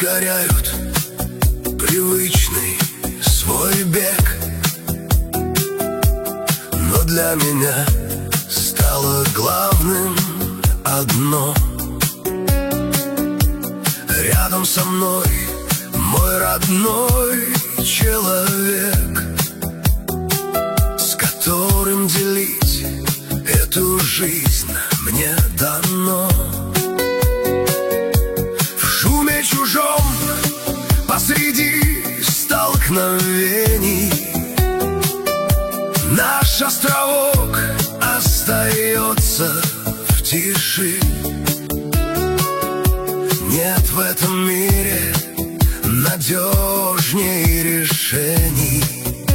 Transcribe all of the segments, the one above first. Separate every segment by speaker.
Speaker 1: ускоряют привычный свой бег. Но для меня стало главным одно: рядом со мной мой родной человек, с которым делить эту жизнь мне дано. В шуме чужом, посреди столкновений, наш островок остается в тиши. Нет в этом мире надежней решений,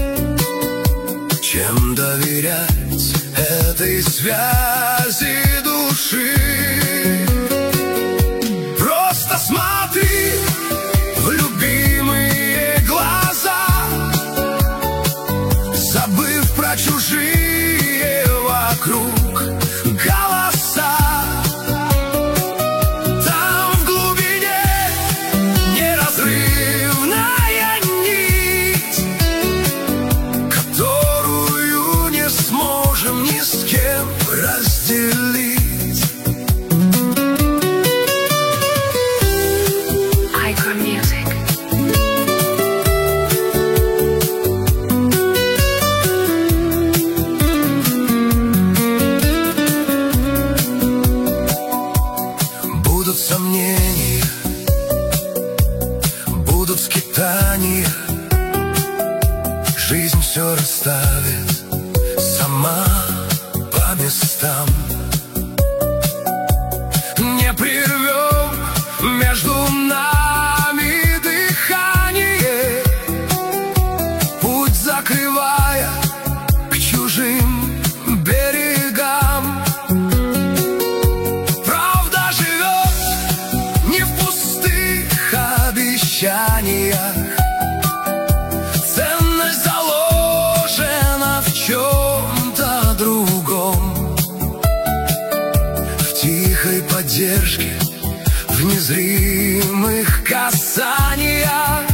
Speaker 1: чем доверять этой связи души. Просто смотри в любимые глаза, забыв про чужие вокруг голоса. Там в глубине неразрывная нить, которую не сможем ни с кем разделить. Будут сомнения, будут скитания, жизнь все расставит сама по местам. Не прервем между нами дыхание, путь закрывая к чужим берегам. Правда живет не в пустых обещаниях, ценность заложена в чем-то другом, в тихой поддержке, в незримых касаниях.